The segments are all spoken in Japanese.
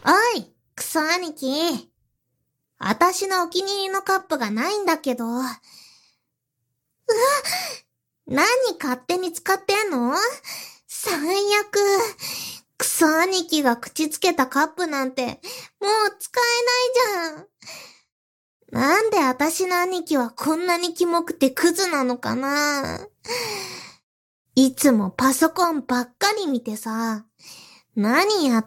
おい、クソ兄貴。あたしのお気に入りのカップがないんだけど。何勝手に使ってんの？最悪。クソ兄貴が口つけたカップなんて、もう使えないじゃん。なんであたしの兄貴はこんなにキモくてクズなのかな？いつもパソコンばっかり見てさ、何やって。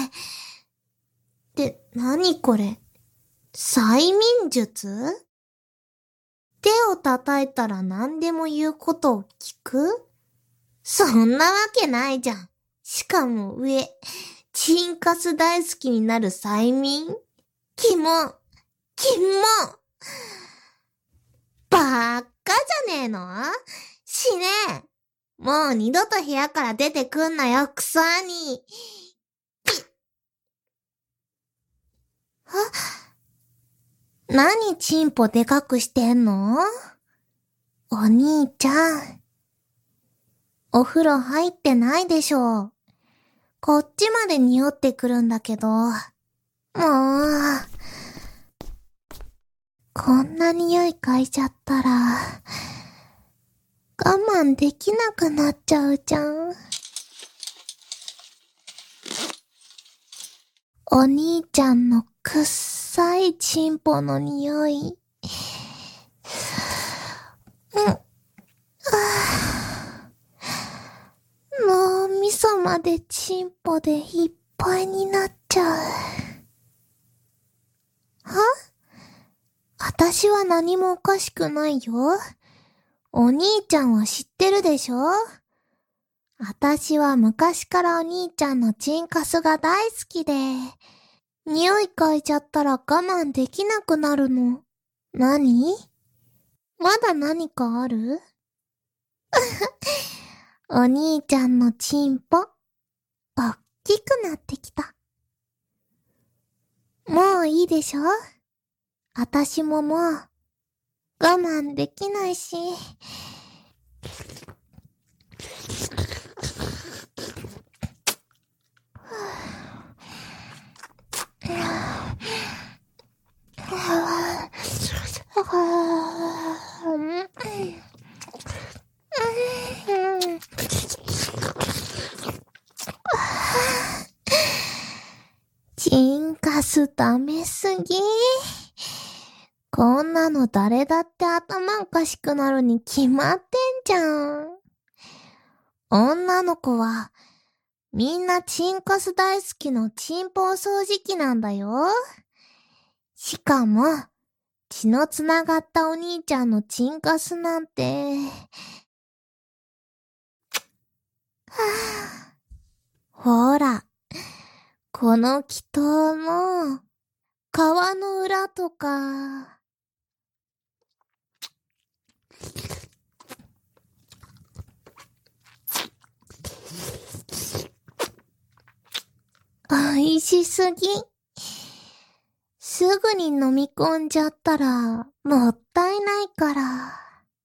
何これ？催眠術？手を叩いたら何でも言うことを聞く？そんなわけないじゃん。しかも上、チンカス大好きになる催眠？キモ、キモ。ばっかじゃねえの？死ねえ。もう二度と部屋から出てくんなよ、クソ兄。何チンポでかくしてんの？お兄ちゃん。お風呂入ってないでしょ。こっちまで匂ってくるんだけど。もう、こんな匂い嗅いじゃったら、我慢できなくなっちゃうじゃん。お兄ちゃんのくっさいチンポの匂い。脳みそまでチンポでいっぱいになっちゃう。は？私は何もおかしくないよ。お兄ちゃんは知ってるでしょ？私は昔からお兄ちゃんのチンカスが大好きで、匂い嗅いじゃったら我慢できなくなるの。何？まだ何かある？お兄ちゃんのチンポ、おっきくなってきた。もういいでしょ？私ももう、我慢できないし。チンカスダメすぎ。こんなの誰だって頭おかしくなるに決まってんじゃん。女の子は、みんなチンカス大好きのチンポ掃除機なんだよ。しかも、血のつながったお兄ちゃんのチンカスなんて。ほら、この祈祷の皮の裏とか。美味しすぎ。すぐに飲み込んじゃったらもったいないから。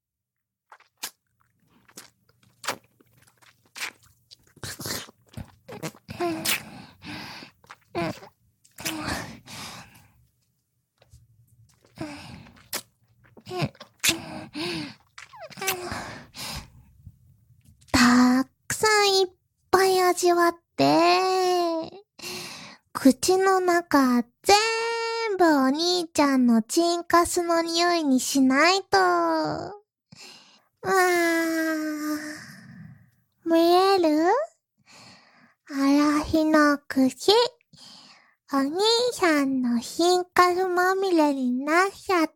たくさんいっぱい味わって、口の中全部お兄ちゃんのチンカスの匂いにしないと。見える？嵐の口。お兄さんのチンカスまみれになっちゃった。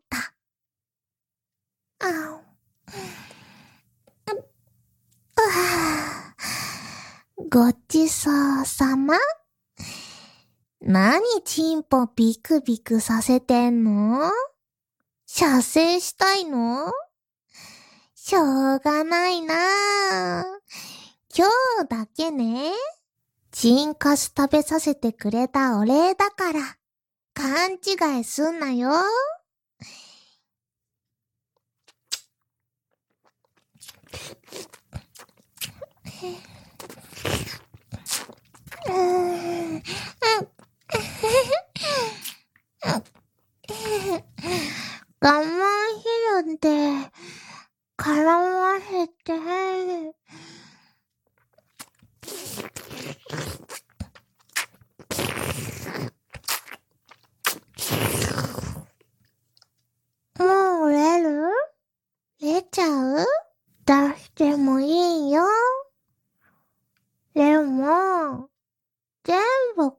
ごちそうさま。何チンポビクビクさせてんの？射精したいの？しょうがないなぁ。今日だけね。チンカス食べさせてくれたお礼だから、勘違いすんなよ。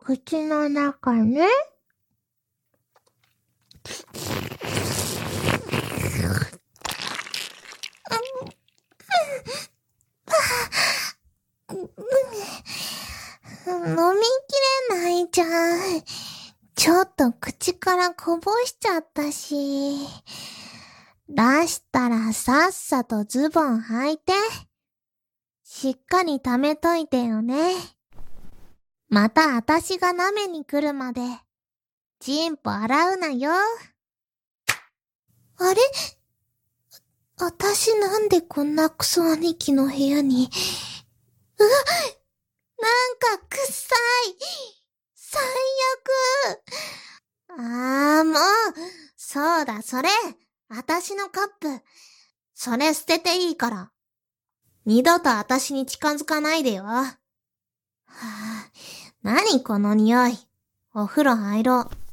口の中ね。飲みきれないじゃん。ちょっと口からこぼしちゃったし。出したらさっさとズボン履いて。しっかり溜めといてよね。またあたしが舐めに来るまで、チンポ洗うなよ。あれ？あたしなんでこんなクソ兄貴の部屋に。なんか臭い。最悪。もう。そうだ、それ。あたしのカップ。それ捨てていいから。二度とあたしに近づかないでよ。何この匂い。お風呂入ろう。